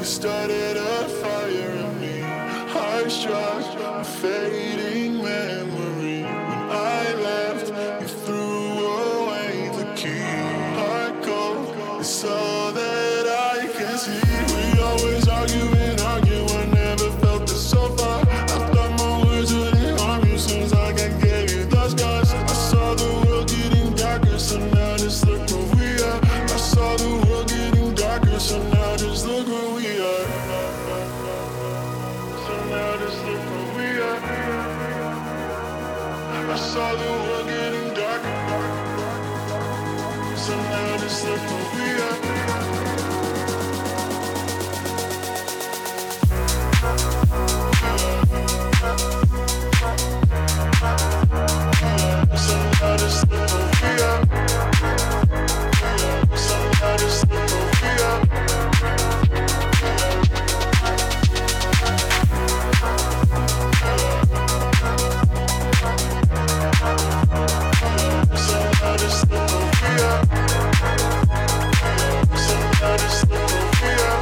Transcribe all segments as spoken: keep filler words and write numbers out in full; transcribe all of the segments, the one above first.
started a fire in me. I struck a fading memory. When I left, you threw away the key. Heart cold is all that I can see. We always argue and argue. I never felt this so far. I thought my words wouldn't harm you since I can give you those scars. I saw the world getting darker, so now just look where we are. I saw the world getting darker, so now just look where we are. So now just look where we are. I saw the world getting darker, so now just look where we are. So now just look where we are. So now just look where we are. So now just look where we are. So now just look where we are.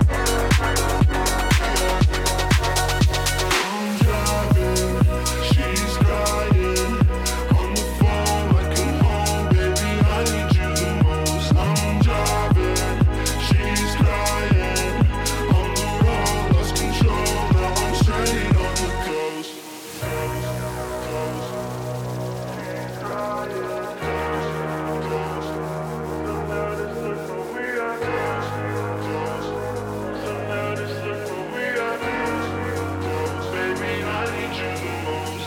I'm driving, she's crying on the phone like I'm home, baby. I need you the most. I'm driving, she's crying on the road, lost control. Now I'm straight on the coast. She's crying. So now just look where we are. So now just look where we are. Baby, I need you the most.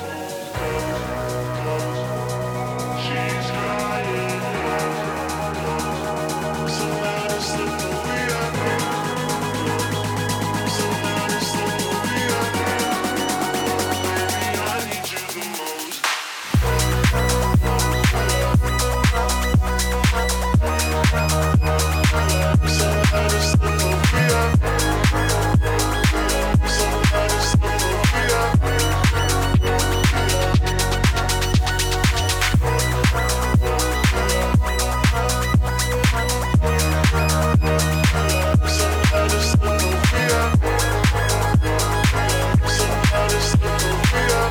She's crying. So now just look where we are. So now just look where we are. Baby, I need you the most. So now just look where we are. So now just look where we are. So now just look where we are. So now just look where we are.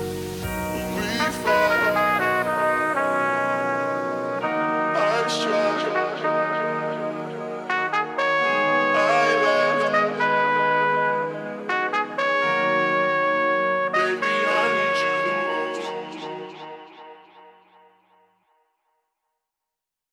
We fall. I try.